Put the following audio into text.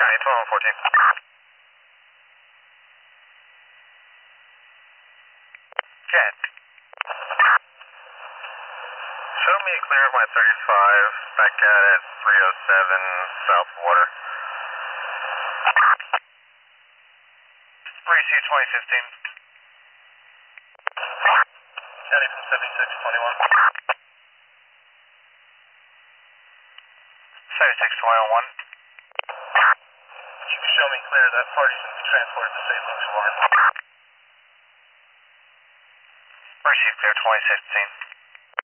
County 1214. Jet. Show me a clear of my 35, back out at 307 South Water. Receive 2015. County from 7621. 7621. You can show me clear, that party's going to be transported to St. Luke's, Warren. Receive clear 2016.